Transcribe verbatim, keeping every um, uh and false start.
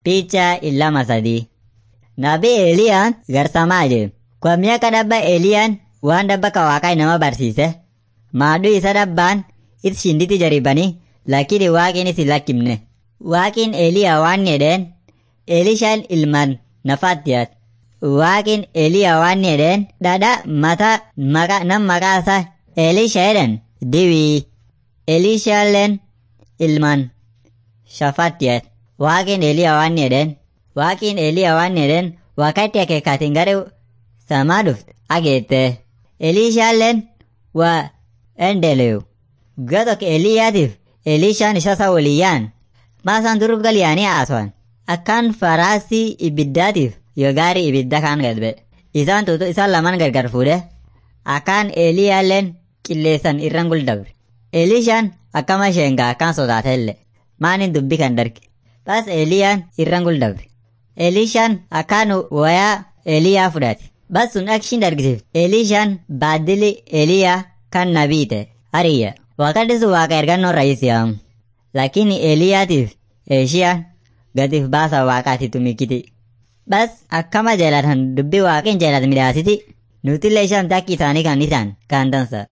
Picha illama sadi. Nabi Eliyaan garsamaa je. Kwa miaka dabba Eliyaan waan dabba ka Waaqaa nama barsiise. Maaduu isa dabbaan it shinditi jaribanii lakini Waaqin is lakkimne. Waaqin Eliyaa waan jedheen Elishaan ilman nafaattiyaat. Waaqin Eliyaa waan jedheen dhadha mata maka nam maqaasa Elisha jedhan diwii. Elishaalleen ilman shafaattiyaat. Waaqin Eliyaa waan jedheen Waaqin Eliyaa waan jedheen wakati akeekaatiin gara samaa dhufte ageette. Elishaalleen waa endeleeu. Gatok Eliyaatiif Elishaan isa isa waliyyaan baasaan durub galiyaanii haaswan. Akkaan faraasii ibiddaatiif yoo gaarii ibidda kaan gadbe. Isaan tuutu isaan lamaan gargar fuudhe. Akkaan Eliyaalleen qilleessan irran guldabre. Elishaan akkama sheengaa akkaan sodaatelle. Maanin dubbi kan darge. Bas Eliyaan irran guldabre. Elishaan akkaan wayaa Eliyaa fudhate. Bas sun akshin dargisiif. Elishaan baaddili Eliyaa kan nabiite. Hariyya. Wakati sun waaqa ergannoo raayisiyaamu. Lakini Eliyaatiif Eeshiyaa gatiif baasa waaqaati tumikiti. Bas akkama jeelatan dubbi waaqin jeelat midhaasiti. Nutillee ishaan takki isaanii kan isaan kan dansa.